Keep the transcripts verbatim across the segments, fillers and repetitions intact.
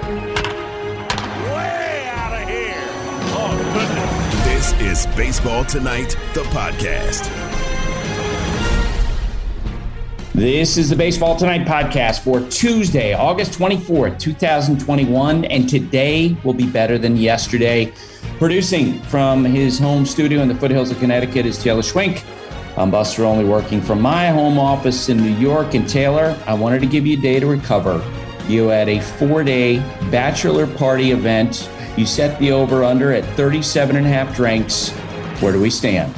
Way out of here. Oh, goodness. This is Baseball Tonight, the podcast. This is the Baseball Tonight podcast for Tuesday, August twenty-fourth, twenty twenty-one, and today will be better than yesterday. Producing from his home studio in the foothills of Connecticut is Taylor Schwenk. I'm Buster Olney, working from my home office in New York. And Taylor, I wanted to give you a day to recover. You had a four-day bachelor party event. You set the over-under at thirty-seven and a half drinks. Where do we stand?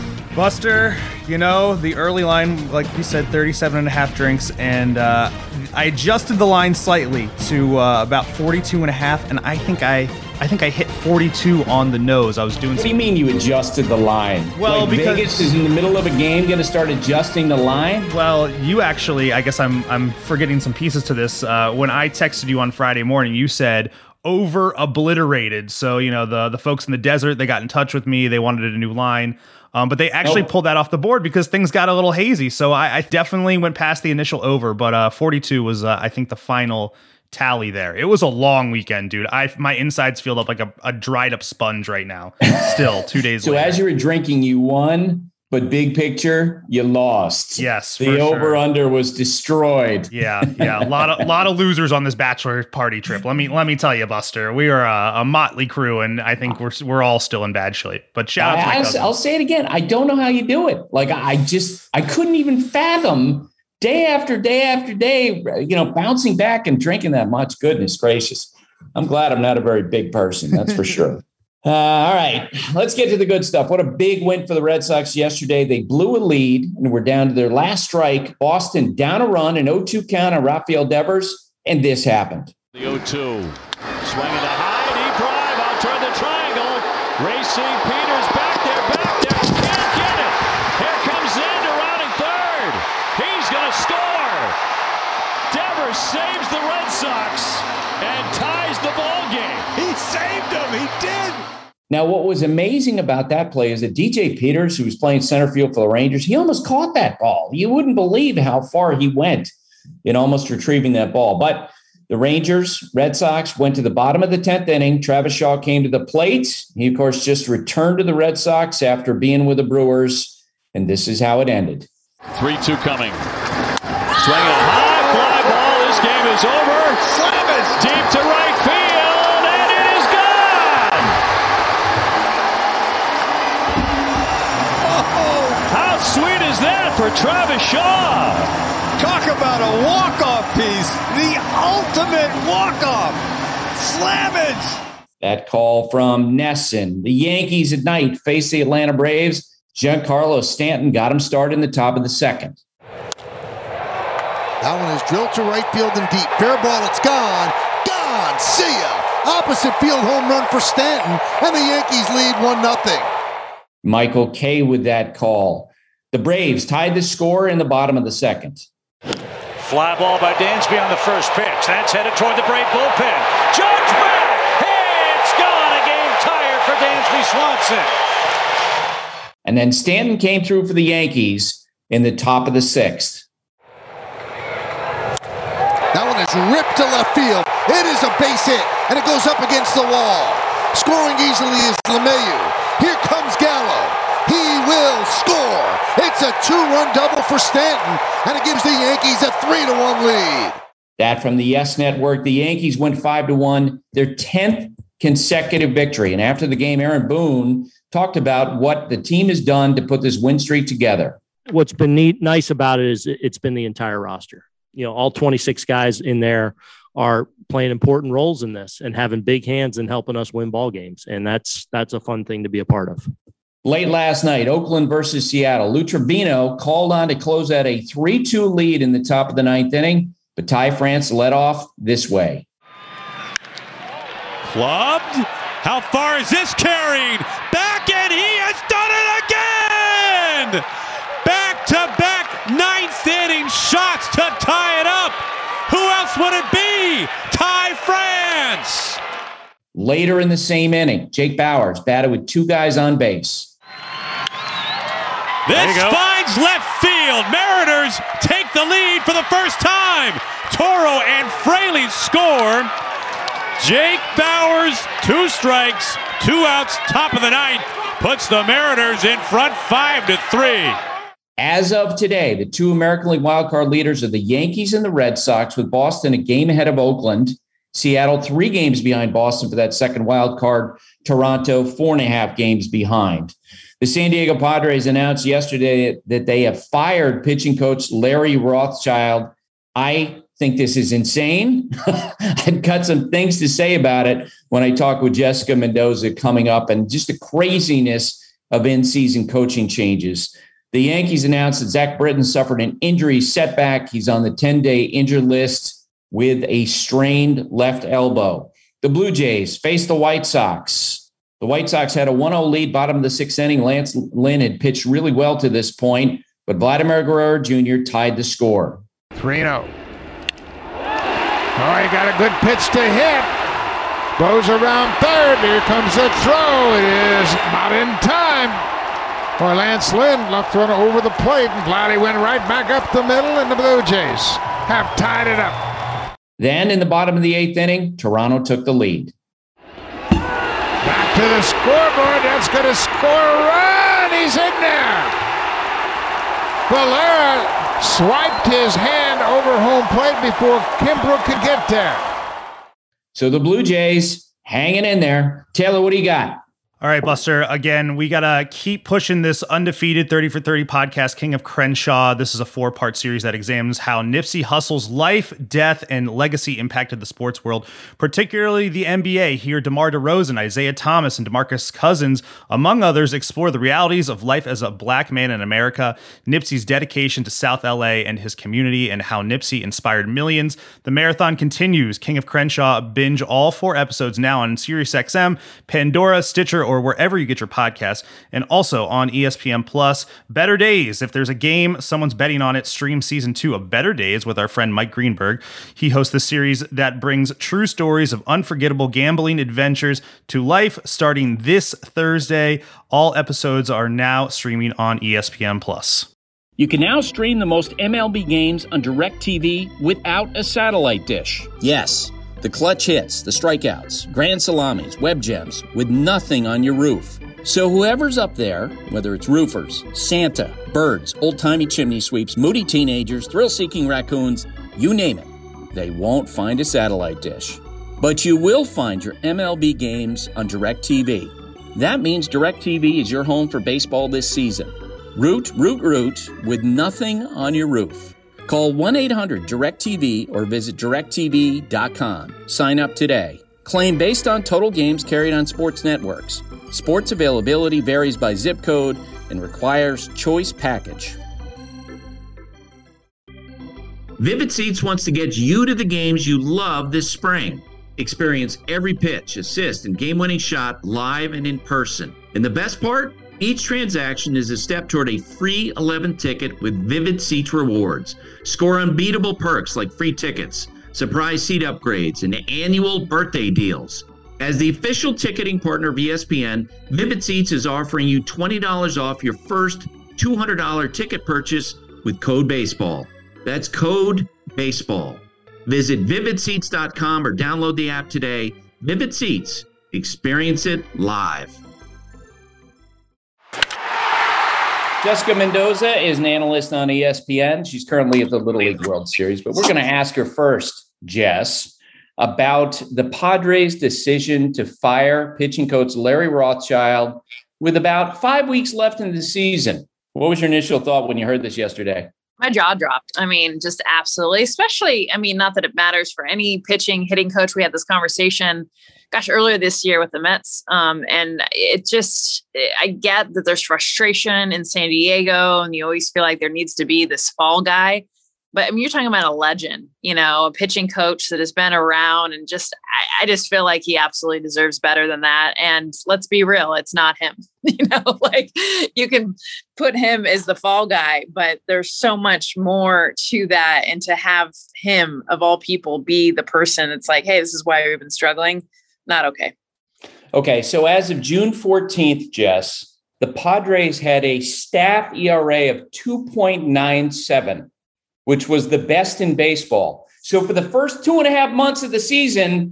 Buster, you know, the early line, like you said, thirty-seven and a half drinks, and uh, I adjusted the line slightly to uh, about forty-two and a half, and I think I I think I hit forty-two on the nose. I was doing. What do you mean you adjusted the line? Well, like because Vegas is in the middle of a game going to start adjusting the line? Well, you actually, I guess I'm I'm forgetting some pieces to this. Uh, when I texted you on Friday morning, you said over obliterated. So, you know, the the folks in the desert, they got in touch with me. They wanted a new line. Um, but they actually nope. pulled that off the board because things got a little hazy. So I, I definitely went past the initial over, but uh, forty-two was, uh, I think, the final tally there. It was a long weekend, dude. I my insides feel up like a, a dried up sponge right now. Still, two days so later. So as you were drinking, you won, but big picture, you lost. Yes, the over sure. under was destroyed. Yeah, yeah, a lot of lot of losers on this bachelor party trip. Let me let me tell you, Buster, we are a, a motley crew, and I think we're we're all still in bad shape. But shout out to my I, cousin. I'll say it again. I don't know how you do it. Like I just I couldn't even fathom day after day after day, you know, bouncing back and drinking that much. Goodness gracious. I'm glad I'm not a very big person. That's for sure. Uh, all right, let's get to the good stuff. What a big win for the Red Sox yesterday. They blew a lead and were down to their last strike. Boston down a run, an oh two count on Rafael Devers, and this happened. The oh two. Swinging a high, deep drive out toward the triangle. Racing Peters back there, back there. Can't get it. Here comes Xander rounding third. He's going to score. Devers saves the Red Sox and ties the ball game. He saved him. He did. Now, what was amazing about that play is that D J Peters, who was playing center field for the Rangers, he almost caught that ball. You wouldn't believe how far he went in almost retrieving that ball. But the Rangers, Red Sox, went to the bottom of the tenth inning. Travis Shaw came to the plate. He, of course, just returned to the Red Sox after being with the Brewers. And this is how it ended. three two coming. Swinging a high fly ball. This game is over. Slam it deep to right field, and it is gone. Oh, how sweet is that for Travis Shaw? Talk about a walk-off piece. The ultimate walk-off. Slam it. That call from Nesson. The Yankees at night face the Atlanta Braves. Giancarlo Stanton got him started in the top of the second. That one is drilled to right field and deep. Fair ball, it's gone. Gone. See ya. Opposite field home run for Stanton, and the Yankees lead one nothing. Michael Kay with that call. The Braves tied the score in the bottom of the second. Fly ball by Dansby on the first pitch. That's headed toward the Brave bullpen. Judgment! Hey, it's gone. A game tire for Dansby Swanson. And then Stanton came through for the Yankees in the top of the sixth. That one is ripped to left field. It is a base hit, and it goes up against the wall. Scoring easily is LeMahieu. Here comes Gallo. He will score. It's a two-run double for Stanton, and it gives the Yankees a three to one lead. That from the Yes Network. The Yankees went five to one, their tenth consecutive victory. And after the game, Aaron Boone talked about what the team has done to put this win streak together. What's been neat, nice about it is it's been the entire roster. You know, all twenty-six guys in there are playing important roles in this and having big hands and helping us win ball games. And that's that's a fun thing to be a part of. Late last night, Oakland versus Seattle. Lou Trivino called on to close out a three two lead in the top of the ninth inning, but Ty France led off this way. Clubbed. How far is this carried? Back, and he has done it again! Back-to-back ninth inning shots to tie it up. Who else would it be? Ty France. Later in the same inning, Jake Bauers batted with two guys on base. This finds left field. Mariners take the lead for the first time. Toro and Fraley score. Jake Bauers, two strikes, two outs, top of the ninth, puts the Mariners in front five to three. As of today, the two American League wildcard leaders are the Yankees and the Red Sox, with Boston a game ahead of Oakland. Seattle three games behind Boston for that second wild card. Toronto four and a half games behind. The San Diego Padres announced yesterday that they have fired pitching coach Larry Rothschild. I think this is insane. I've got some things to say about it when I talk with Jessica Mendoza coming up, and just the craziness of in-season coaching changes. The Yankees announced that Zach Britton suffered an injury setback. He's on the ten-day injured list with a strained left elbow. The Blue Jays face the White Sox. The White Sox had a one oh lead, bottom of the sixth inning. Lance Lynn had pitched really well to this point, but Vladimir Guerrero Junior tied the score. three oh. Oh, he got a good pitch to hit. Goes around third. Here comes the throw. It is not in time for Lance Lynn. Left one over the plate, and Vladdy went right back up the middle, and the Blue Jays have tied it up. Then in the bottom of the eighth inning, Toronto took the lead. Back to the scoreboard. That's going to score a run. He's in there. Valera swiped his hand over home plate before Kimbrough could get there. So the Blue Jays hanging in there. Taylor, what do you got? All right, Buster. Again, we got to keep pushing this undefeated thirty for thirty podcast, King of Crenshaw. This is a four-part series that examines how Nipsey Hussle's life, death, and legacy impacted the sports world, particularly the N B A. Here, DeMar DeRozan, Isaiah Thomas, and DeMarcus Cousins, among others, explore the realities of life as a black man in America, Nipsey's dedication to South L A and his community, and how Nipsey inspired millions. The marathon continues. King of Crenshaw, binge all four episodes now on SiriusXM, Pandora, Stitcher, or wherever you get your podcasts, and also on E S P N Plus. Better Days. If there's a game someone's betting on it, stream season two of Better Days with our friend Mike Greenberg. He hosts the series that brings true stories of unforgettable gambling adventures to life, starting this Thursday. All episodes are now streaming on E S P N Plus. You can now stream the most M L B games on DirecTV without a satellite dish. Yes, the clutch hits, the strikeouts, grand salamis, web gems, with nothing on your roof. So whoever's up there, whether it's roofers, Santa, birds, old-timey chimney sweeps, moody teenagers, thrill-seeking raccoons, you name it, they won't find a satellite dish. But you will find your M L B games on DirecTV. That means DirecTV is your home for baseball this season. Root, root, root, with nothing on your roof. Call one eight hundred direct T V or visit direct T V dot com. Sign up today. Claim based on total games carried on sports networks. Sports availability varies by zip code and requires choice package. Vivid Seats wants to get you to the games you love this spring. Experience every pitch, assist, and game-winning shot live and in person. And the best part? Each transaction is a step toward a free eleventh ticket with Vivid Seats rewards. Score unbeatable perks like free tickets, surprise seat upgrades, and annual birthday deals. As the official ticketing partner of E S P N, Vivid Seats is offering you twenty dollars off your first two hundred dollars ticket purchase with code BASEBALL. That's code BASEBALL. Visit vivid seats dot com or download the app today. Vivid Seats. Experience it live. Jessica Mendoza is an analyst on E S P N. She's currently at the Little League World Series, but we're going to ask her first, Jess, about the Padres' decision to fire pitching coach Larry Rothschild with about five weeks left in the season. What was your initial thought when you heard this yesterday? My jaw dropped. I mean, just absolutely, especially, I mean, not that it matters for any pitching, hitting coach. We had this conversation, gosh, earlier this year with the Mets. Um, and it just, I get that there's frustration in San Diego and you always feel like there needs to be this fall guy. But I mean, you're talking about a legend, you know, a pitching coach that has been around, and just, I, I just feel like he absolutely deserves better than that. And let's be real, it's not him, you know, like you can put him as the fall guy, but there's so much more to that. And to have him of all people be the person, it's like, hey, this is why we've been struggling. Not okay. Okay. So as of June fourteenth, Jess, the Padres had a staff E R A of two point nine seven. Which was the best in baseball. So for the first two and a half months of the season,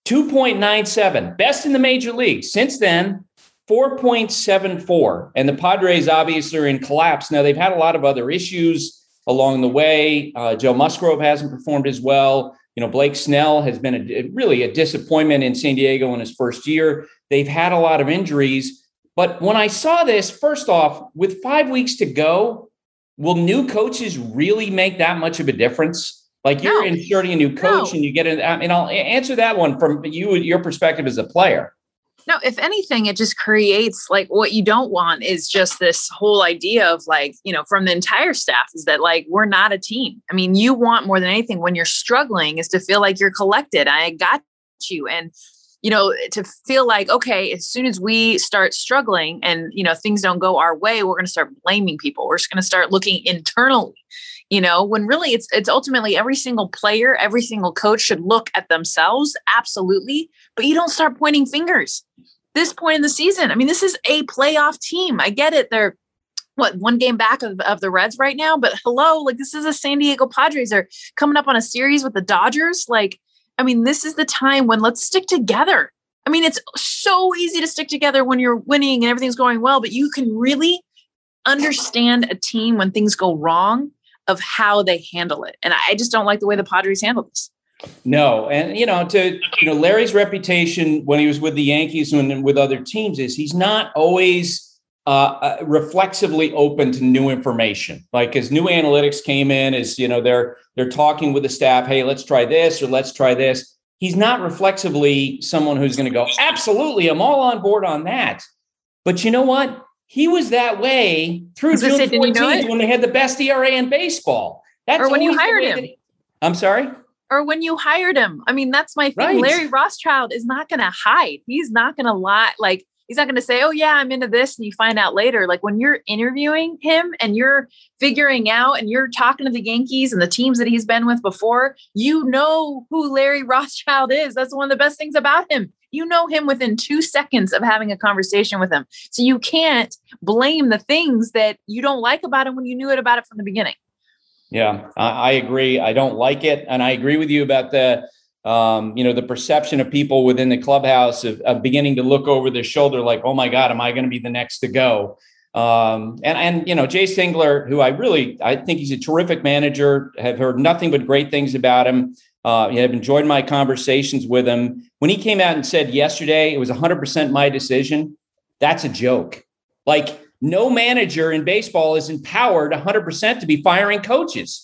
two point nine seven, best in the major league. Since then, four point seven four. And the Padres obviously are in collapse. Now, they've had a lot of other issues along the way. Uh, Joe Musgrove hasn't performed as well. You know, Blake Snell has been a, really a disappointment in San Diego in his first year. They've had a lot of injuries. But when I saw this, first off, with five weeks to go, will new coaches really make that much of a difference? Like you're no. inserting a new coach no. and you get an, I mean, I'll answer that one from you, your perspective as a player. No, if anything, it just creates like what you don't want is just this whole idea of like, you know, from the entire staff is that like, we're not a team. I mean, you want more than anything when you're struggling is to feel like you're collected. I got you. And, you know, to feel like, okay, as soon as we start struggling and, you know, things don't go our way, we're going to start blaming people. We're just going to start looking internally, you know, when really it's, it's ultimately every single player, every single coach should look at themselves. Absolutely. But you don't start pointing fingers. This point in the season, I mean, this is a playoff team. I get it. They're what one game back of, of the Reds right now, but hello, like this is a San Diego Padres. They're coming up on a series with the Dodgers. Like, I mean, this is the time when let's stick together. I mean, it's so easy to stick together when you're winning and everything's going well, but you can really understand a team when things go wrong of how they handle it. And I just don't like the way the Padres handle this. No. And, you know, to, you know, Larry's reputation when he was with the Yankees and with other teams is he's not always uh, reflexively open to new information. Like as new analytics came in, as, you know, they're, they're talking with the staff, hey, let's try this or let's try this. He's not reflexively someone who's going to go, absolutely, I'm all on board on that. But you know what? He was that way through June fourteenth you know when they had the best E R A in baseball. That's or when you hired him. That, I'm sorry? Or when you hired him. I mean, that's my thing. Right. Larry Rothschild is not going to hide. He's not going to lie. Like, he's not going to say, oh, yeah, I'm into this. And you find out later. Like when you're interviewing him and you're figuring out and you're talking to the Yankees and the teams that he's been with before, you know who Larry Rothschild is. That's one of the best things about him. You know him within two seconds of having a conversation with him. So you can't blame the things that you don't like about him when you knew it about it from the beginning. Yeah, I agree. I don't like it. And I agree with you about the, um, you know, the perception of people within the clubhouse of, of beginning to look over their shoulder like, oh, my God, am I going to be the next to go? Um, and, and, you know, Jayce Tingler, who I really I think he's a terrific manager, have heard nothing but great things about him. Uh, I've enjoyed my conversations with him. When he came out and said yesterday it was one hundred percent my decision, that's a joke. Like, no manager in baseball is empowered one hundred percent to be firing coaches.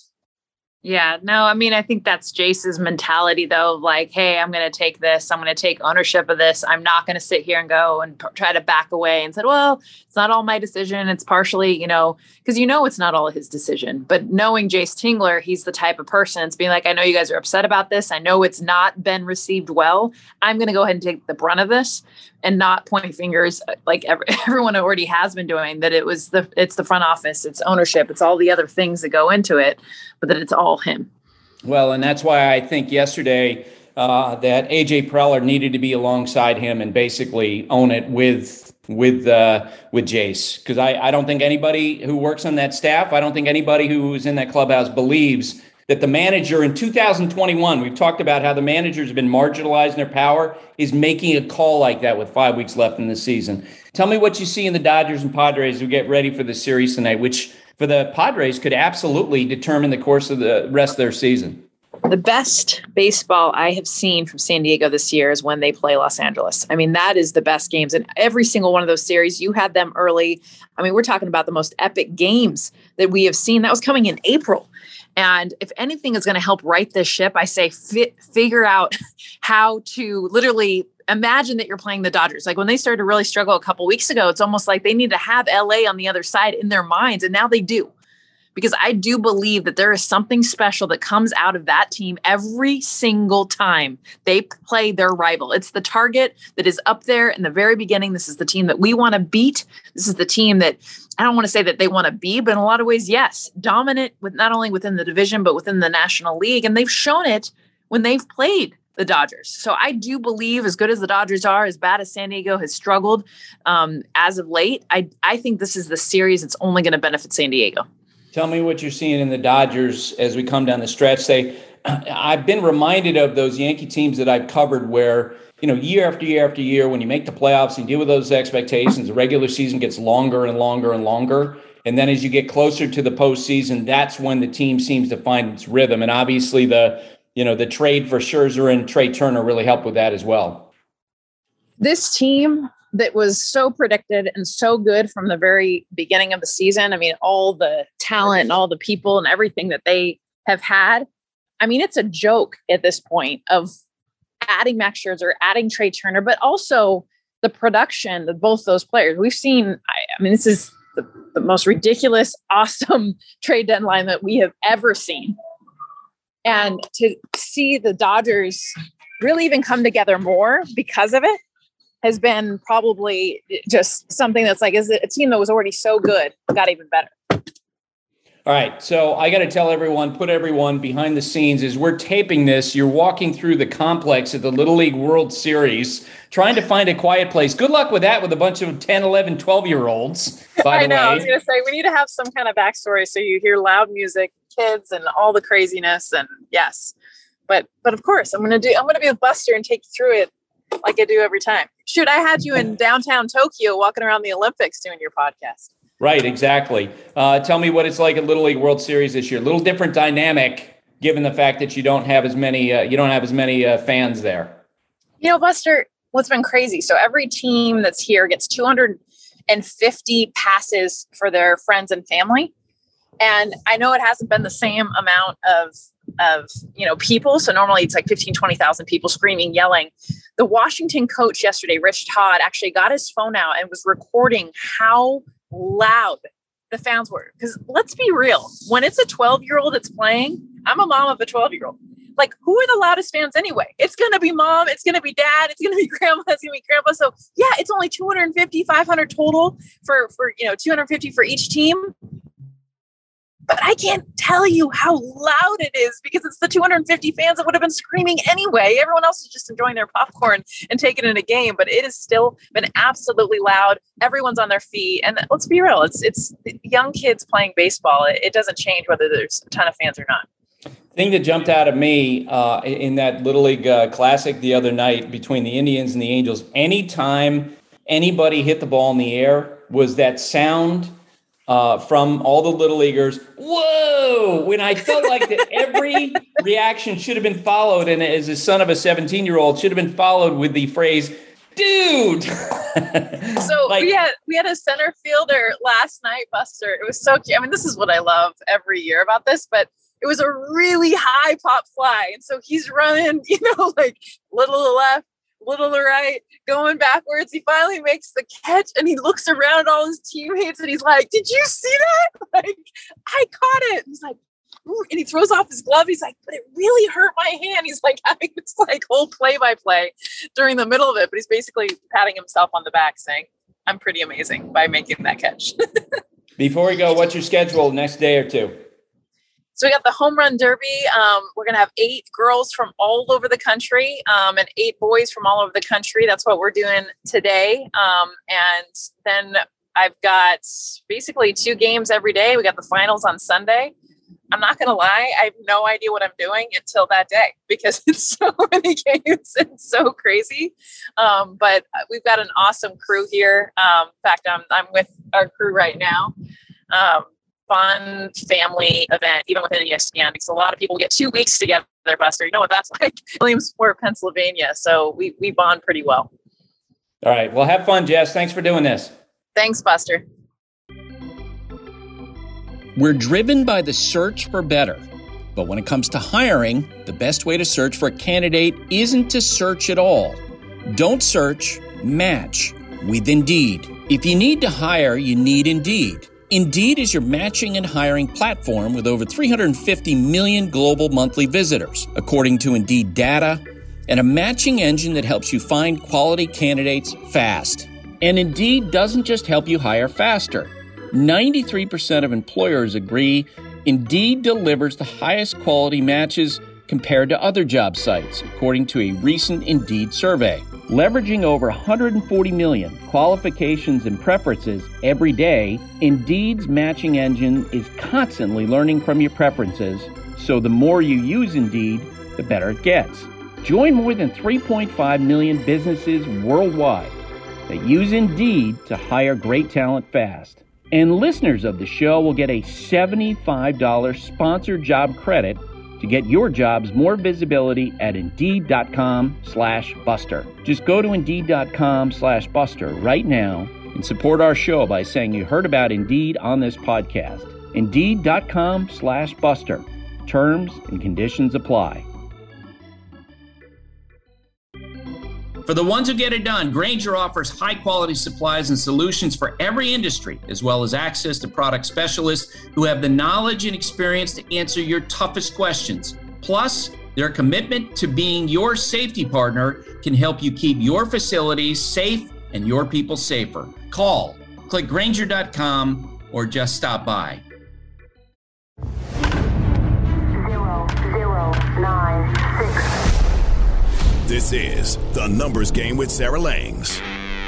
Yeah, no, I mean, I think that's Jayce's mentality, though. Like, hey, I'm going to take this. I'm going to take ownership of this. I'm not going to sit here and go and p- try to back away and say, well, it's not all my decision. It's partially, you know, because you know it's not all his decision. But knowing Jayce Tingler, he's the type of person it's being like, I know you guys are upset about this. I know it's not been received well. I'm going to go ahead and take the brunt of this and not point fingers like every, everyone already has been doing, that it was the it's the front office, it's ownership, it's all the other things that go into it, but that it's all him. Well, and that's why I think yesterday uh, that A J Preller needed to be alongside him and basically own it with with uh, with Jayce, because I, I don't think anybody who works on that staff, I don't think anybody who's in that clubhouse believes that the manager in two thousand twenty-one, we've talked about how the managers have been marginalized in their power, is making a call like that with five weeks left in the season. Tell me what you see in the Dodgers and Padres who get ready for the series tonight, which for the Padres could absolutely determine the course of the rest of their season. The best baseball I have seen from San Diego this year is when they play Los Angeles. I mean, that is the best games in every single one of those series. You had them early. I mean, we're talking about the most epic games that we have seen. That was coming in April. And if anything is going to help right this ship, I say fi- figure out how to literally imagine that you're playing the Dodgers. Like when they started to really struggle a couple weeks ago, it's almost like they need to have L A on the other side in their minds. And now they do. Because I do believe that there is something special that comes out of that team every single time they play their rival. It's the target that is up there in the very beginning. This is the team that we want to beat. This is the team that I don't want to say that they want to be, but in a lot of ways, yes, dominant with not only within the division, but within the National League. And they've shown it when they've played the Dodgers. So I do believe, as good as the Dodgers are, as bad as San Diego has struggled um, as of late, I, I think this is the series that's only going to benefit San Diego. Tell me what you're seeing in the Dodgers as we come down the stretch. They I've been reminded of those Yankee teams that I've covered where, you know, year after year after year, when you make the playoffs and deal with those expectations, the regular season gets longer and longer and longer. And then as you get closer to the postseason, that's when the team seems to find its rhythm. And obviously the, you know, the trade for Scherzer and Trey Turner really helped with that as well. This team that was so predicted and so good from the very beginning of the season. I mean, all the talent and all the people and everything that they have had. I mean, it's a joke at this point of adding Max Scherzer, adding Trey Turner, but also the production of both those players. We've seen, I, I mean, this is the, the most ridiculous, awesome trade deadline that we have ever seen. And to see the Dodgers really even come together more because of it has been probably just something that's like, is it a team that was already so good, got even better. All right. So I got to tell everyone, put everyone behind the scenes as we're taping this. You're walking through the complex at the Little League World Series, trying to find a quiet place. Good luck with that with a bunch of ten, eleven, twelve year olds. By I the know. way. I was going to say, we need to have some kind of backstory. So you hear loud music, kids, and all the craziness. And yes, but, but of course I'm going to do, I'm going to be with Buster and take you through it like I do every time. Shoot, I had you in downtown Tokyo walking around the Olympics doing your podcast. Right, exactly. Uh, tell me what it's like at Little League World Series this year. A little different dynamic, given the fact that you don't have as many uh, you don't have as many uh, fans there. You know, Buster, what's been crazy? So every team that's here gets two hundred fifty passes for their friends and family, and I know it hasn't been the same amount of of you know people. So normally it's like fifteen, twenty thousand people screaming, yelling. The Washington coach yesterday, Rich Todd, actually got his phone out and was recording how loud the fans were. Because let's be real, when it's a twelve year old that's playing, I'm a mom of a twelve year old. Like, who are the loudest fans anyway? It's going to be mom, it's going to be dad, it's going to be grandma, it's going to be grandpa. So yeah, it's only two hundred fifty, five hundred total for, for, you know, two hundred fifty for each team. But I can't tell you how loud it is because it's the two hundred fifty fans that would have been screaming anyway. Everyone else is just enjoying their popcorn and taking in a game, but it has still been absolutely loud. Everyone's on their feet. And let's be real, it's it's young kids playing baseball. It, it doesn't change whether there's a ton of fans or not. Thing that jumped out at me uh, in that Little League uh, Classic the other night between the Indians and the Angels, anytime anybody hit the ball in the air was that sound Uh, from all the Little Leaguers, whoa, when I felt like that every reaction should have been followed, and as a son of a seventeen-year-old, should have been followed with the phrase, dude. So like, we had we had a center fielder last night, Buster. It was so cute. I mean, this is what I love every year about this, but it was a really high pop fly. And so he's running, you know, like little to the left, little to the right, going backwards. He finally makes the catch and he looks around at all his teammates and he's like, did you see that? Like, I caught it. And he's like, ooh, and he throws off his glove. He's like, but it really hurt my hand. He's like having this like whole play by play during the middle of it. But he's basically patting himself on the back saying, I'm pretty amazing by making that catch. Before we go, what's your schedule next day or two? So we got the home run derby. Um, we're going to have eight girls from all over the country um, and eight boys from all over the country. That's what we're doing today. Um, and then I've got basically two games every day. We got the finals on Sunday. I'm not going to lie. I have no idea what I'm doing until that day because it's so many games. It's so crazy. Um, but we've got an awesome crew here. Um, in fact, I'm, I'm with our crew right now. Um, fun family event, even within E S P N, because a lot of people get two weeks together, Buster. You know what that's like? Williamsport, Pennsylvania. So we, we bond pretty well. All right. Well, have fun, Jess. Thanks for doing this. Thanks, Buster. We're driven by the search for better. But when it comes to hiring, the best way to search for a candidate isn't to search at all. Don't search, match with Indeed. If you need to hire, you need Indeed. Indeed is your matching and hiring platform with over three hundred fifty million global monthly visitors, according to Indeed data, and a matching engine that helps you find quality candidates fast. And Indeed doesn't just help you hire faster. ninety-three percent of employers agree Indeed delivers the highest quality matches compared to other job sites, according to a recent Indeed survey. Leveraging over one hundred forty million qualifications and preferences every day, Indeed's matching engine is constantly learning from your preferences So the more you use Indeed, the better it gets. Join more than three point five million businesses worldwide that use Indeed to hire great talent fast. And listeners of the show will get a seventy-five dollars sponsored job credit to get your jobs more visibility at Indeed.com slash Buster. Just go to Indeed.com slash Buster right now and support our show by saying you heard about Indeed on this podcast. Indeed.com slash Buster. Terms and conditions apply. For the ones who get it done, Grainger offers high-quality supplies and solutions for every industry, as well as access to product specialists who have the knowledge and experience to answer your toughest questions. Plus, their commitment to being your safety partner can help you keep your facilities safe and your people safer. Call, click Grainger dot com, or just stop by. Zero, zero, nine, six. This is The Numbers Game with Sarah Langs.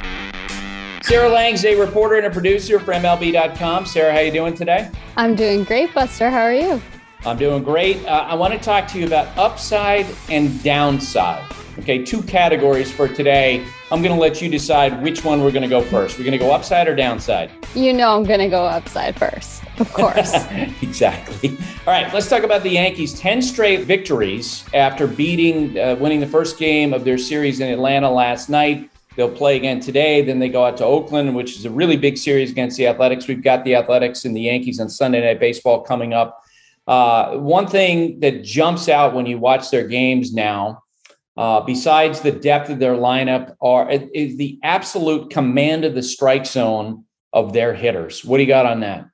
Sarah Langs, a reporter and a producer for M L B dot com. Sarah, how you doing today? I'm doing great, Buster. How are you? I'm doing great. Uh, I want to talk to you about upside and downside. Okay, two categories for today. I'm going to let you decide which one we're going to go first. We're going to go upside or downside? You know I'm going to go upside first, of course. Exactly. All right, let's talk about the Yankees. ten straight victories after beating, uh, winning the first game of their series in Atlanta last night. They'll play again today. Then they go out to Oakland, which is a really big series against the Athletics. We've got the Athletics and the Yankees on Sunday Night Baseball coming up. Uh, one thing that jumps out when you watch their games now, Uh, besides the depth of their lineup, are is the absolute command of the strike zone of their hitters. What do you got on that?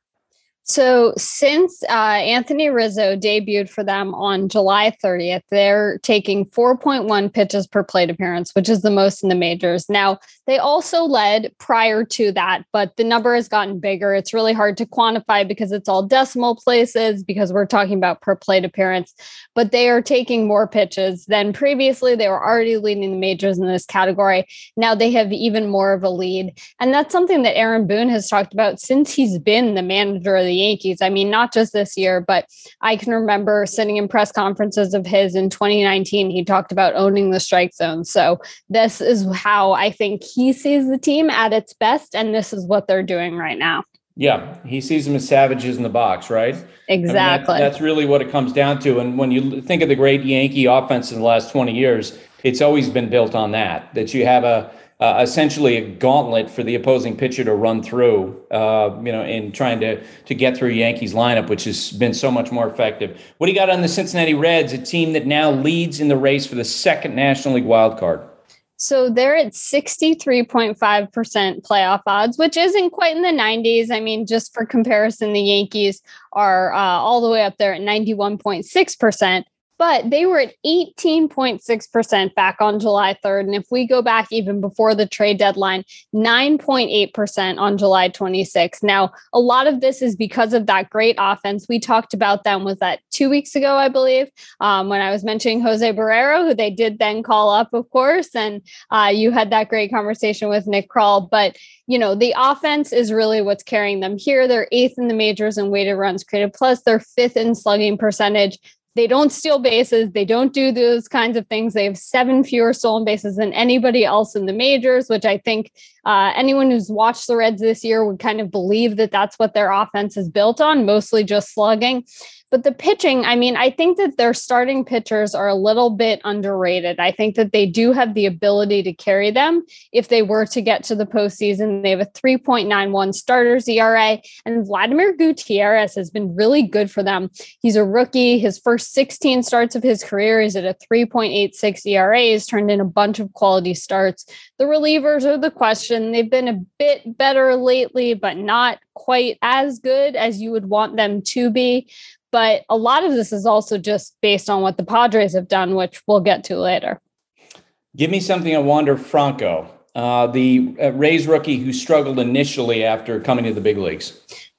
So since uh, Anthony Rizzo debuted for them on July thirtieth, they're taking four point one pitches per plate appearance, which is the most in the majors. Now, they also led prior to that, but the number has gotten bigger. It's really hard to quantify because it's all decimal places because we're talking about per plate appearance, but they are taking more pitches than previously. They were already leading the majors in this category. Now they have even more of a lead. And that's something that Aaron Boone has talked about since he's been the manager of the Yankees. I mean, not just this year, but I can remember sitting in press conferences of his in twenty nineteen. He talked about owning the strike zone. So this is how I think he sees the team at its best. And this is what they're doing right now. Yeah, he sees them as savages in the box, right? Exactly. I mean, that, that's really what it comes down to. And when you think of the great Yankee offense in the last twenty years, it's always been built on that, that you have a uh, essentially a gauntlet for the opposing pitcher to run through, uh, you know, in trying to, to get through Yankees lineup, which has been so much more effective. What do you got on the Cincinnati Reds, a team that now leads in the race for the second National League wild card? So they're at sixty-three point five percent playoff odds, which isn't quite in the nineties. I mean, just for comparison, the Yankees are uh, all the way up there at ninety-one point six percent. But they were at eighteen point six percent back on July third. And if we go back even before the trade deadline, nine point eight percent on July twenty-sixth. Now, a lot of this is because of that great offense. We talked about them, was that two weeks ago, I believe, um, when I was mentioning Jose Barrero, who they did then call up, of course. And uh, you had that great conversation with Nick Krall. But you know, the offense is really what's carrying them here. They're eighth in the majors in weighted runs created, plus they're fifth in slugging percentage. They don't steal bases. They don't do those kinds of things. They have seven fewer stolen bases than anybody else in the majors, which I think uh, anyone who's watched the Reds this year would kind of believe that that's what their offense is built on, mostly just slugging. But the pitching, I mean, I think that their starting pitchers are a little bit underrated. I think that they do have the ability to carry them if they were to get to the postseason. They have a three point nine one starters E R A, and Vladimir Gutierrez has been really good for them. He's a rookie. His first sixteen starts of his career is at a three point eight six E R A. He's turned in a bunch of quality starts. The relievers are the question. They've been a bit better lately, but not quite as good as you would want them to be. But a lot of this is also just based on what the Padres have done, which we'll get to later. Give me something on Wander Franco, uh, the uh, Rays rookie who struggled initially after coming to the big leagues.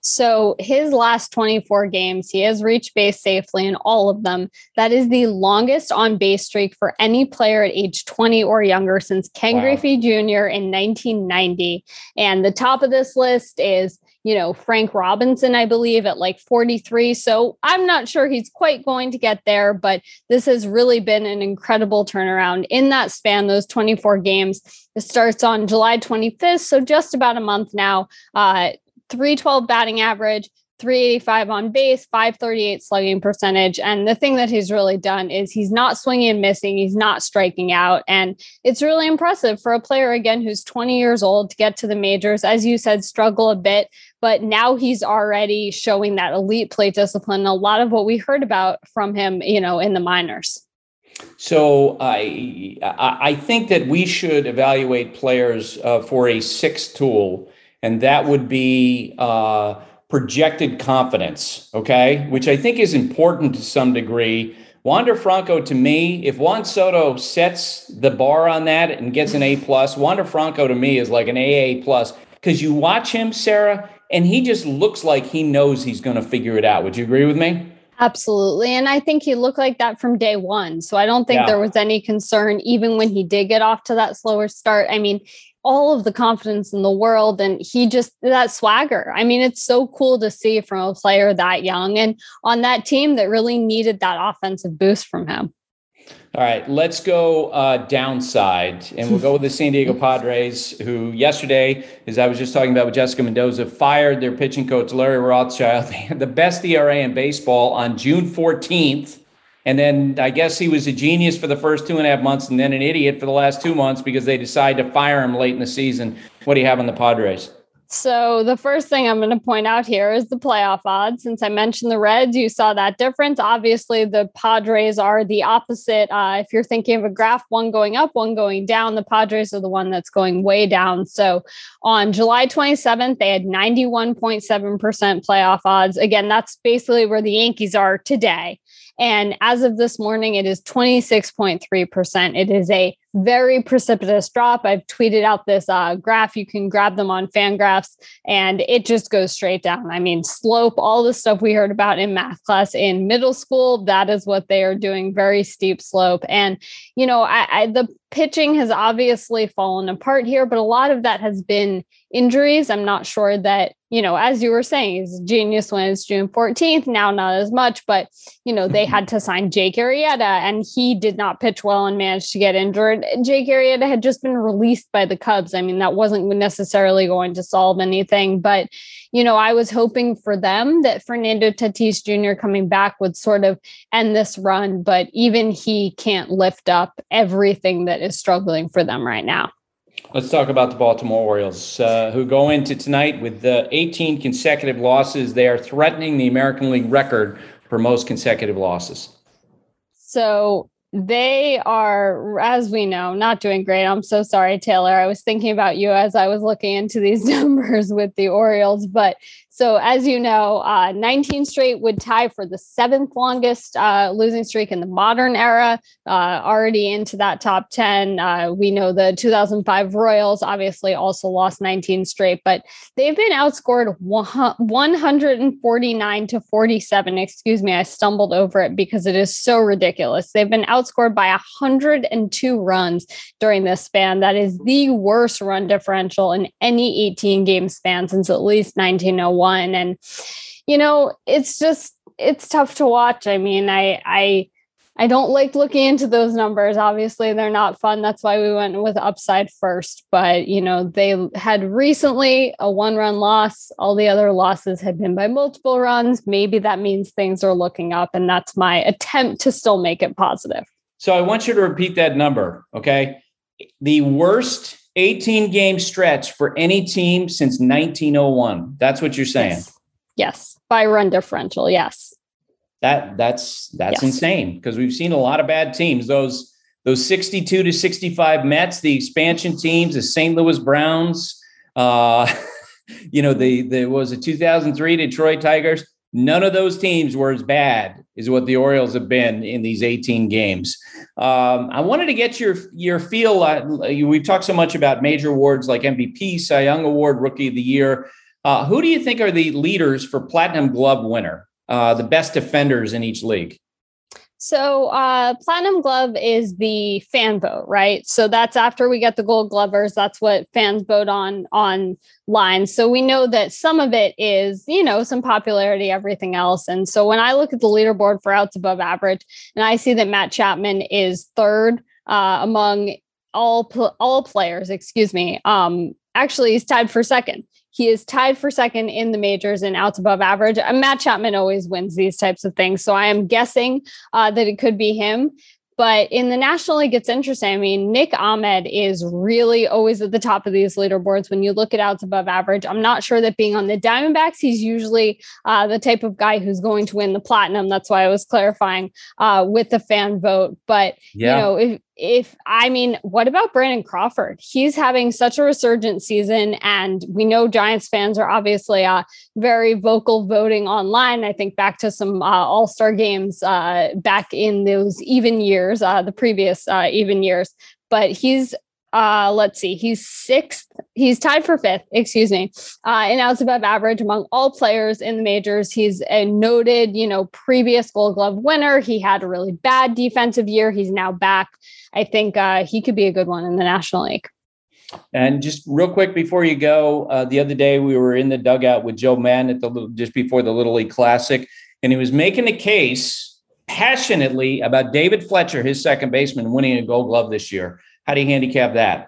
So his last twenty-four games, he has reached base safely in all of them. That is the longest on base streak for any player at age twenty or younger since Ken wow. Griffey Junior in nineteen ninety. And the top of this list is you know, Frank Robinson, I believe, at like forty-three. So I'm not sure he's quite going to get there, but this has really been an incredible turnaround in that span, those twenty-four games. It starts on July twenty-fifth, so just about a month now. Uh, three twelve batting average, three eighty-five on base, five thirty-eight slugging percentage. And the thing that he's really done is he's not swinging and missing. He's not striking out. And it's really impressive for a player, again, who's twenty years old to get to the majors. As you said, struggle a bit, but now he's already showing that elite plate discipline. A lot of what we heard about from him, you know, in the minors. So I I think that we should evaluate players uh, for a sixth tool, and that would be uh, projected confidence, okay, which I think is important to some degree. Wander Franco, to me, if Juan Soto sets the bar on that and gets an A plus, Wander Franco to me is like an A A plus, because you watch him, Sarah, and he just looks like he knows he's going to figure it out. Would you agree with me? Absolutely. And I think he looked like that from day one. So I don't think yeah. there was any concern, even when he did get off to that slower start. I mean, all of the confidence in the world, and he just, that swagger. I mean, it's so cool to see from a player that young and on that team that really needed that offensive boost from him. All right, let's go uh, downside, and we'll go with the San Diego Padres, who yesterday, as I was just talking about with Jessica Mendoza, fired their pitching coach, Larry Rothschild. They had the best E R A in baseball on June fourteenth. And then I guess he was a genius for the first two and a half months and then an idiot for the last two months because they decided to fire him late in the season. What do you have on the Padres? So the first thing I'm going to point out here is the playoff odds. Since I mentioned the Reds, you saw that difference. Obviously, the Padres are the opposite. Uh, if you're thinking of a graph, one going up, one going down, the Padres are the one that's going way down. So on July twenty-seventh, they had ninety-one point seven percent playoff odds. Again, that's basically where the Yankees are today. And as of this morning, it is twenty-six point three percent. It is a very precipitous drop. I've tweeted out this uh, graph. You can grab them on Fangraphs, and it just goes straight down. I mean, slope, all the stuff we heard about in math class in middle school, that is what they are doing, very steep slope. And, you know, I, I the pitching has obviously fallen apart here, but a lot of that has been injuries. I'm not sure that, you know, as you were saying, he's a genius when it's June fourteenth, now not as much, but, you know, they had to sign Jake Arrieta, and he did not pitch well and managed to get injured. Jake Arrieta had just been released by the Cubs. I mean, that wasn't necessarily going to solve anything, but, you know, I was hoping for them that Fernando Tatis Junior coming back would sort of end this run, but even he can't lift up everything that is struggling for them right now. Let's talk about the Baltimore Orioles, uh, who go into tonight with the eighteen consecutive losses. They are threatening the American League record for most consecutive losses. So they are, as we know, not doing great. I'm so sorry, Taylor. I was thinking about you as I was looking into these numbers with the Orioles. But so as you know, uh, nineteen straight would tie for the seventh longest uh, losing streak in the modern era, uh, already into that top ten. Uh, we know the two thousand five Royals obviously also lost nineteen straight, but they've been outscored one forty-nine to forty-seven. Excuse me, I stumbled over it because it is so ridiculous. They've been outscored by one hundred two runs during this span. That is the worst run differential in any eighteen game span since at least nineteen oh one. And, you know, it's just, it's tough to watch. I mean, I, I, I don't like looking into those numbers. Obviously, they're not fun. That's why we went with upside first. But, you know, they had recently a one run loss. All the other losses had been by multiple runs. Maybe that means things are looking up. And that's my attempt to still make it positive. So I want you to repeat that number. Okay. The worst eighteen game stretch for any team since nineteen oh one. That's what you're saying. Yes. Yes. By run differential. Yes. That that's that's yes. insane, because we've seen a lot of bad teams. Those those sixty-two to sixty-five Mets, the expansion teams, the Saint Louis Browns, uh, you know, the the what was it two thousand three Detroit Tigers. None of those teams were as bad as what the Orioles have been in these eighteen games. Um, I wanted to get your your feel. Uh, we've talked so much about major awards like M V P, Cy Young Award, Rookie of the Year. Uh, who do you think are the leaders for Platinum Glove winner, uh, the best defenders in each league? So uh, Platinum Glove is the fan vote, right? So that's after we get the Gold Glovers. That's what fans vote on online. So we know that some of it is, you know, some popularity, everything else. And so when I look at the leaderboard for outs above average, and I see that Matt Chapman is third uh, among all pl- all players, excuse me. Um, actually, he's tied for second. He is tied for second in the majors in outs above average. Uh, Matt Chapman always wins these types of things. So I am guessing uh, that it could be him. But in the National League, it's interesting. I mean, Nick Ahmed is really always at the top of these leaderboards when you look at outs above average. I'm not sure that being on the Diamondbacks, he's usually uh, the type of guy who's going to win the Platinum. That's why I was clarifying uh, with the fan vote. But, yeah. you know, if, if I mean, what about Brandon Crawford? He's having such a resurgent season, and we know Giants fans are obviously uh, very vocal voting online. I think back to some uh, All-Star games uh, back in those even years, uh, the previous uh, even years. But he's, uh, let's see, he's sixth. He's tied for fifth, excuse me, uh, in outs above average among all players in the majors. He's a noted, you know, previous Gold Glove winner. He had a really bad defensive year. He's now back. I think uh, he could be a good one in the National League. And just real quick before you go, uh, the other day we were in the dugout with Joe Madden at the just before the Little League Classic, and he was making a case passionately about David Fletcher, his second baseman, winning a Gold Glove this year. How do you handicap that?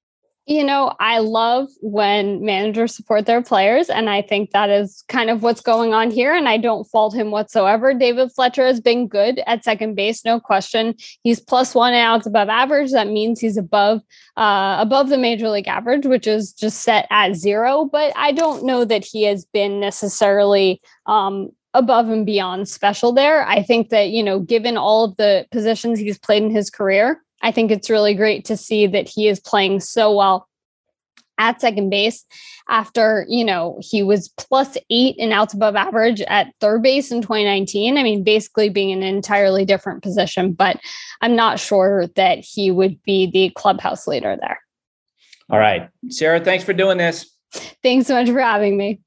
You know, I love when managers support their players, and I think that is kind of what's going on here, and I don't fault him whatsoever. David Fletcher has been good at second base, no question. He's plus one outs above average. That means he's above uh, above the major league average, which is just set at zero, but I don't know that he has been necessarily um, above and beyond special there. I think that, you know, given all of the positions he's played in his career, I think it's really great to see that he is playing so well at second base after, you know, he was plus eight in outs above average at third base in twenty nineteen. I mean, basically being in an entirely different position, but I'm not sure that he would be the clubhouse leader there. All right. Sarah, thanks for doing this. Thanks so much for having me.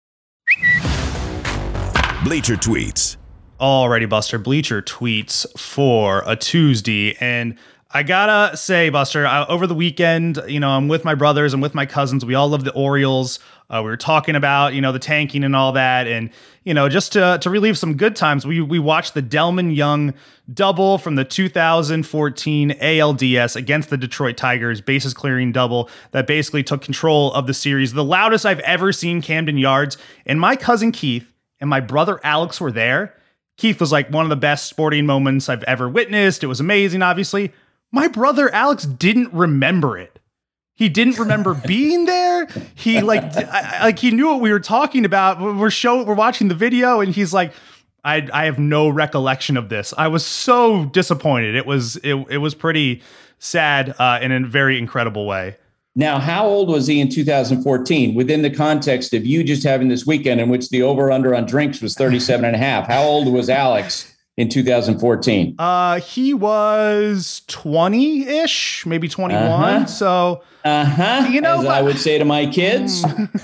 Bleacher Tweets. Alrighty, Buster. Bleacher Tweets for a Tuesday. And I gotta say, Buster, I, over the weekend, you know, I'm with my brothers, I'm with my cousins. We all love the Orioles. Uh, we were talking about, you know, the tanking and all that. And, you know, just to, to relieve some good times, we we watched the Delman Young double from the two thousand fourteen A L D S against the Detroit Tigers, bases clearing double that basically took control of the series. The loudest I've ever seen Camden Yards. And my cousin Keith and my brother Alex were there. Keith was like one of the best sporting moments I've ever witnessed. It was amazing, obviously. My brother Alex didn't remember it. He didn't remember being there. He like, I, like he knew what we were talking about. We're show, we're watching the video, and he's like, I, I have no recollection of this. I was so disappointed. It was, it, it was pretty sad uh, in a very incredible way. Now, how old was he in two thousand fourteen within the context of you just having this weekend in which the over under on drinks was thirty-seven and a half? How old was Alex in two thousand fourteen? Uh, he was twenty-ish, maybe twenty-one. Uh-huh. So, uh-huh. you know, as but, I would say to my kids.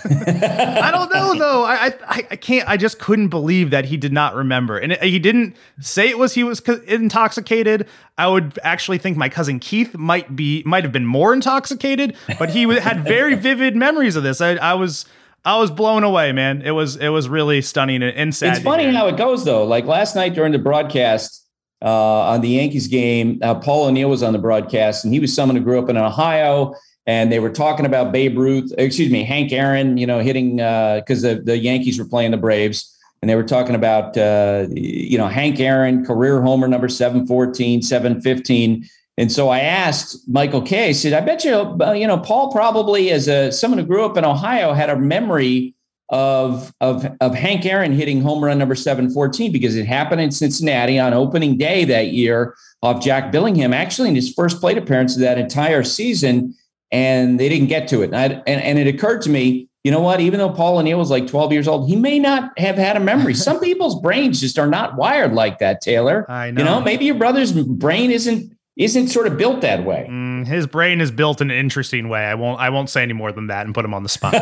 I don't know, though. I, I I can't. I just couldn't believe that he did not remember, and it, he didn't say it was he was intoxicated. I would actually think my cousin Keith might be might have been more intoxicated, but he had very vivid memories of this. I, I was. I was blown away, man. It was it was really stunning and sad. It's funny how it goes, though. Like last night during the broadcast uh, on the Yankees game, uh, Paul O'Neill was on the broadcast, and he was someone who grew up in Ohio, and they were talking about Babe Ruth, excuse me, Hank Aaron, you know, hitting because uh, the, the Yankees were playing the Braves, and they were talking about, uh, you know, Hank Aaron, career homer number seven fourteen, seven fifteen. And so I asked Michael Kay, I said, I bet you, uh, you know, Paul probably as a someone who grew up in Ohio had a memory of, of, of Hank Aaron hitting home run number seven fourteen because it happened in Cincinnati on opening day that year off Jack Billingham, actually in his first plate appearance of that entire season. And they didn't get to it. And, I, and, and it occurred to me, you know what, even though Paul O'Neill was like twelve years old, he may not have had a memory. Some people's brains just are not wired like that, Taylor. I know. You know, maybe your brother's brain isn't isn't sort of built that way. Mm, his brain is built in an interesting way. I won't I won't say any more than that and put him on the spot.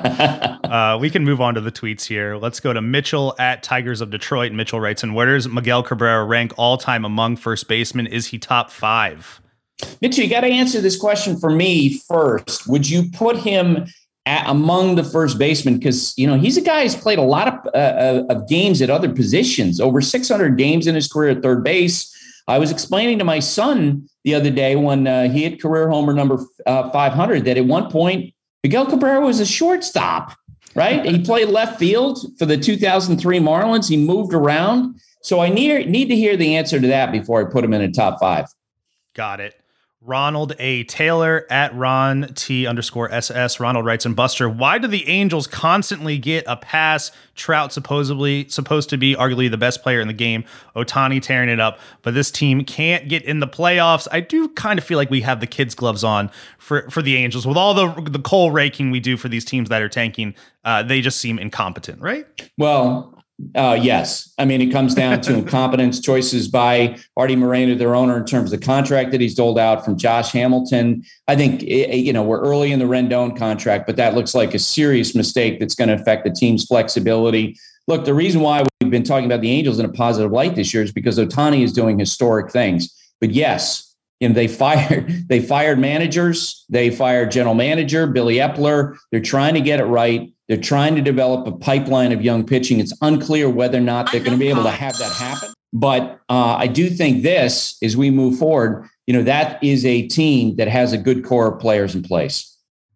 But, uh, we can move on to the tweets here. Let's go to Mitchell at Tigers of Detroit. Mitchell writes, and where does Miguel Cabrera rank all time among first basemen? Is he top five? Mitchell, you got to answer this question for me first. Would you put him at, among the first basemen? Because, you know, he's a guy who's played a lot of, uh, of games at other positions, over six hundred games in his career at third base. I was explaining to my son the other day when uh, he hit career homer number uh, five hundred that at one point, Miguel Cabrera was a shortstop, right? He played left field for the two thousand three Marlins. He moved around. So I need, need to hear the answer to that before I put him in a top five. Got it. Ronald A. Taylor at Ron T underscore S S. Ronald writes, and Buster, why do the Angels constantly get a pass? Trout supposedly supposed to be arguably the best player in the game. Ohtani tearing it up, but this team can't get in the playoffs. I do kind of feel like we have the kids' gloves on for, for the Angels. With all the the coal raking we do for these teams that are tanking, uh, they just seem incompetent, right? Well, Uh, yes. I mean, it comes down to incompetence, choices by Artie Moreno, their owner, in terms of the contract that he's doled out from Josh Hamilton. I think, you know, we're early in the Rendon contract, but that looks like a serious mistake that's going to affect the team's flexibility. Look, the reason why we've been talking about the Angels in a positive light this year is because Ohtani is doing historic things. But yes, you know, they fired, they fired managers, they fired general manager, Billy Epler. They're trying to get it right. They're trying to develop a pipeline of young pitching. It's unclear whether or not they're going to be able to have that happen. But uh, I do think this, as we move forward, you know, that is a team that has a good core of players in place.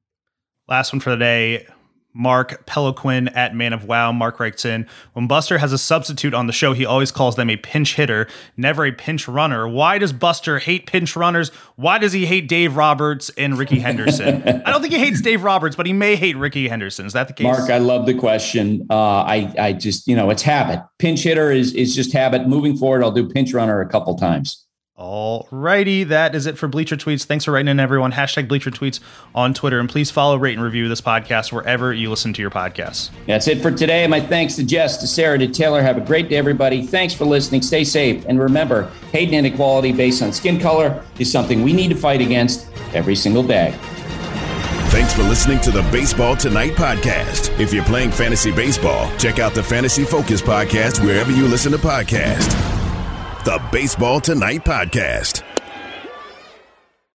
Last one for the day. Mark Peloquin at Man of Wow. Mark writes in, when Buster has a substitute on the show, he always calls them a pinch hitter, never a pinch runner. Why does Buster hate pinch runners? Why does he hate Dave Roberts and Ricky Henderson? I don't think he hates Dave Roberts, but he may hate Ricky Henderson. Is that the case? Mark, I love the question. Uh, I, I just, you know, it's habit. Pinch hitter is, is just habit. Moving forward, I'll do pinch runner a couple times. All righty. That is it for Bleacher Tweets. Thanks for writing in, everyone. Hashtag Bleacher Tweets on Twitter. And please follow, rate, and review this podcast wherever you listen to your podcasts. That's it for today. My thanks to Jess, to Sarah, to Taylor. Have a great day, everybody. Thanks for listening. Stay safe. And remember, hate and inequality based on skin color is something we need to fight against every single day. Thanks for listening to the Baseball Tonight podcast. If you're playing fantasy baseball, check out the Fantasy Focus podcast wherever you listen to podcasts. The Baseball Tonight podcast.